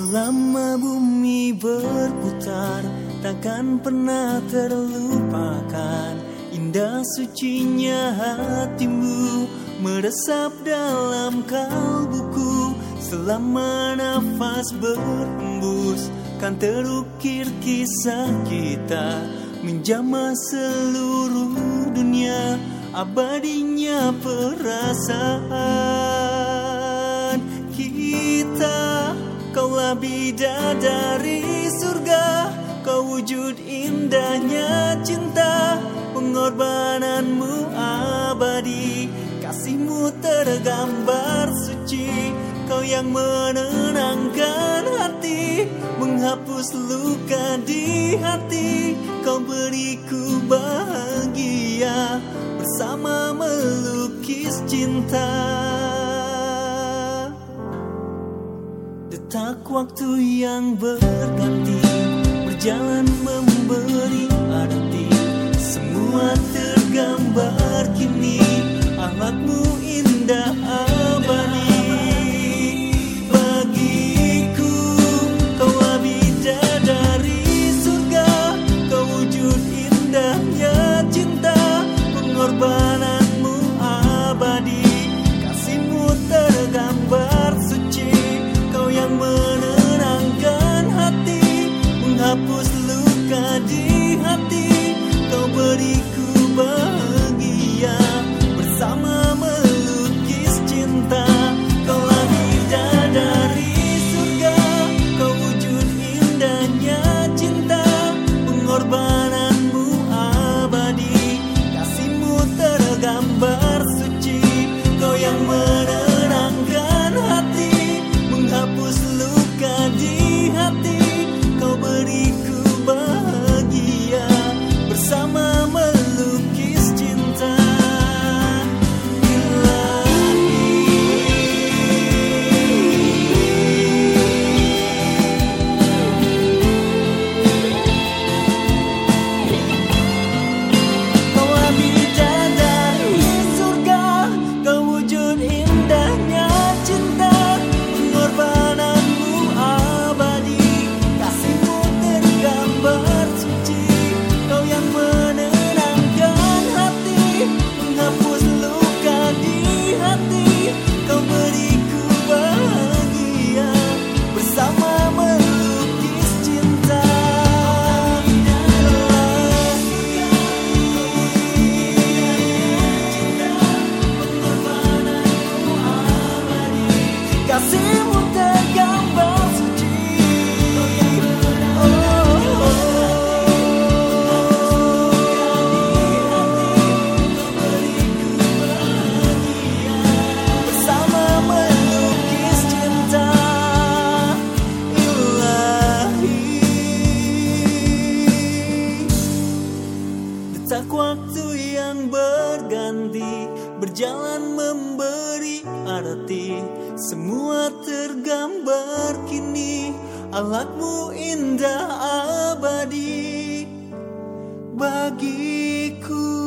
Selama bumi berputar, takkan pernah terlupakan indah sucinya hatimu meresap dalam kalbuku. Selama nafas berhembus, kan terukir kisah kita menjamah seluruh dunia. Abadinya perasaan kita. Kaulah bidadari surga, kau wujud indahnya cinta. Pengorbananmu abadi, kasihmu tergambar suci. Kau yang menenangkan hati, menghapus luka di hati. Kau beriku bahagia, bersama melukis cinta. Detak waktu yang berganti, berjalan memberi arti. Semua tergambar kini, akhlakmu indah abadi. Bagiku kaulah bidadari surga, kau wujud indahnya cinta. Pengorbananmu abadi, kasihmu tergambar suci. Kau yang menenangkan hati, menghapus luka di hati. Kau beriku bahagia, bersama melukis cinta. Kaulah bidadari surga, kau wujud indahnya cinta. Pengorbananmu abadi, kasihmu tergambar suci. Kau yang menenangkan hati, menghapus luka di hati. Kau beriku bahagia, bersama melukis cinta. Kaulah bidadari surga, kau wujud indahnya cinta. Pengorbananmu abadi, kasihmu tergambar suci. Kau yang menenangkan hati, menghapus luka di hati. Kau beriku bahagia, bersama melukis cinta. Kasihmu tergambar suci. Bersama melukis cinta ilahi. Detak waktu yang berganti, berjalan memberi arti. Semua tergambar kini, akhlakmu indah abadi. Bagiku